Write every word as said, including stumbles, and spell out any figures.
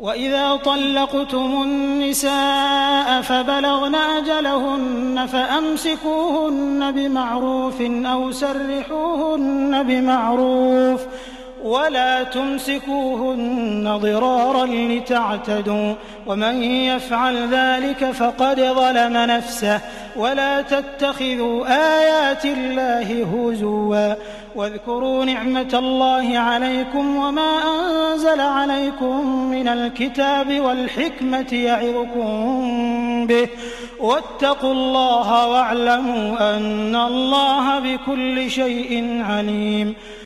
وإذا طلقتم النساء فبلغن أجلهن فأمسكوهن بمعروف أو سرحوهن بمعروف ولا تمسكوهن ضرارا لتعتدوا ومن يفعل ذلك فقد ظلم نفسه ولا تتخذوا آيات الله هزوا واذكروا نعمة الله عليكم وما أنزل عليكم من الكتاب والحكمة يعظكم به واتقوا الله واعلموا أن الله بكل شيء عليم.